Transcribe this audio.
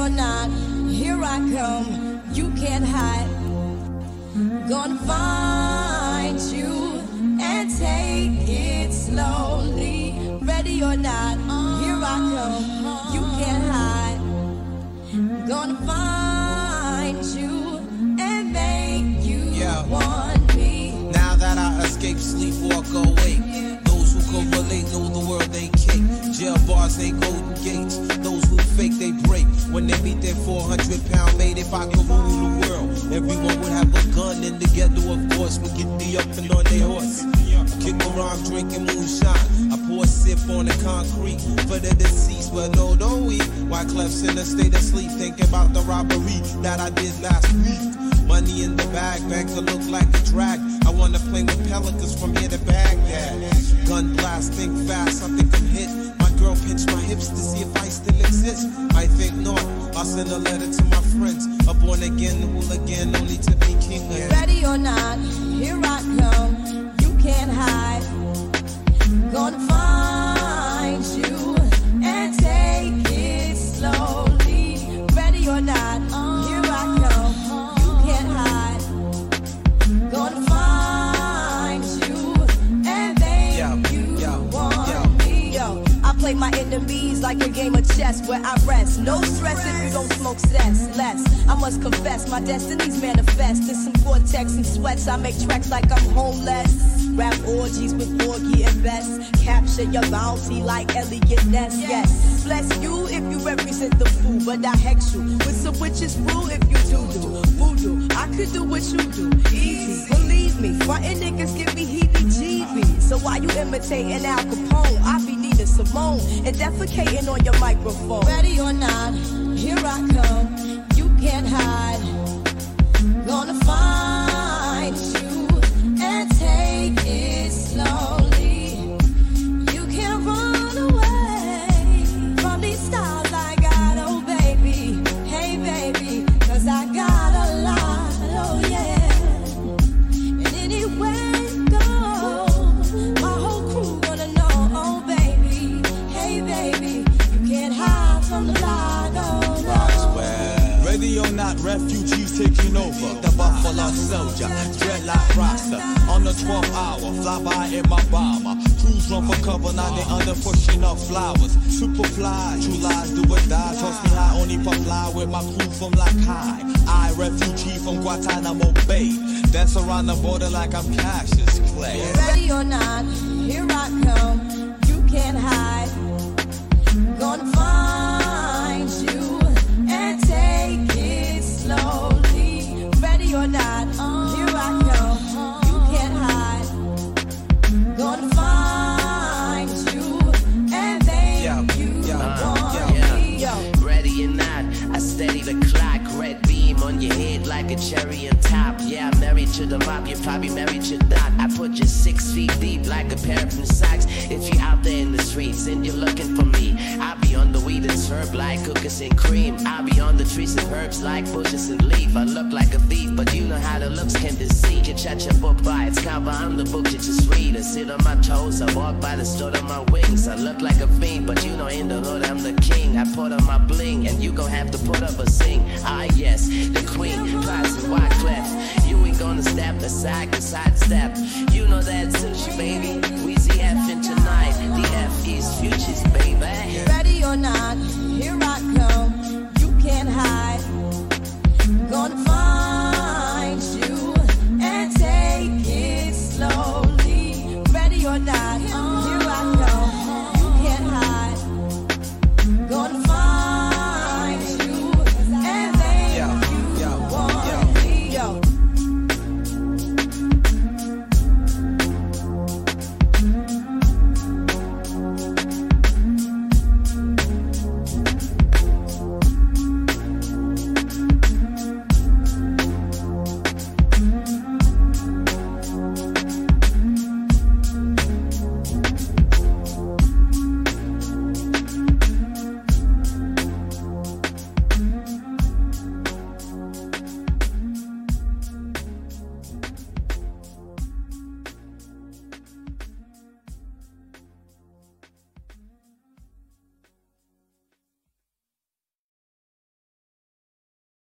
not, here I come. You can't hide. Gonna find you and take it slowly. Ready or not, here I come. You can't hide. Gonna find you and make you want me. Now that I escape, sleep, walk awake. Those who can relate know the world ain't cake. Jail bars ain't golden gates. Those who fake, they break. When they meet their 400-pound mate, if I could rule the world, everyone would have a gun in the ghetto, of course. We get the up and on their horse. Kick around drinking moonshine. I pour a sip on the concrete for the deceased. Well, no, don't we? Why Clef's in a state of sleep, thinking about the robbery that I did last week. Money in the bag, banker look like a drag. I wanna play with pelicans from here to Baghdad. Gun blast, think fast, I think I'm hit. My girl pinched my hips to see if I still exist. I think not. I'll send a letter to my friends. A born again, hooligan, only to be king again. Ready or not, here I come. You can't hide. Gonna find you and take it slowly. Ready or not, here I come. You can't hide. Gonna find you and make you want me. Yo, I play my enemies like a game of chess where I rest. No stress if you don't smoke cess. Less, I must confess, my destinies manifest. In some Gore-Tex and sweats, I make tracks like I'm homeless. Rap orgies with Porgy and Bess. Capture your bounty like Elliot Ness. Yes, bless you if you represent the fool, but I hex you with some witches brew if you do voodoo. I could do what you do, easy. Believe me, frontin' niggas give me heebie-jeebies. So why you imitating Al Capone? I be Nina Simone and defecating on your microphone. Ready or not, here I come. You can't hide. Gonna find you and take it slowly. You can't run away from these stars I got, oh baby. Hey baby, 'cause I got a lot, oh yeah. And anywhere you go, my whole crew gonna know, oh baby. Hey baby, you can't hide from the light, oh no. Ready or not, refugees taking over. The Buffalo Soldier, dreadlock roster. On the 12th hour, fly by in my bomber. Crews run for cover, now they under pushing up flowers. Super fly, true lies do or die. Toss me high, only for fly with my crew from like high. I, refugee from Guantanamo Bay. Dance around the border like I'm Cassius Clay. Ready or not, here I come. You can't hide. Gonna find you and take it slowly. Ready or not, here I come. You can't hide. Gonna find you and make you want me. Yo. Ready or not, I steady the clock. Red beam on your head like a cherry on top. Yeah, I'm married to the mob, you're probably married to not. I put you 6 feet deep like a pair of socks. If you're out there in the streets and you're looking for me, I'll be on the weed and herb like cookies and cream. I'll be on the trees and herbs like bushes and leaf. I look like a thief, but you know how the looks can deceive. You judge a book by its cover, I'm the book you just read. I sit on my toes, I walk by the store on my wings. I look like a fiend, but you know in the hood I'm the king. I put on my bling, and you gon' have to put up a sing. Ah yes, the queen, Price and Wyclef. You ain't gonna step aside to sidestep. You know that sushi, baby. Weezy F in tonight, the F is futures, baby.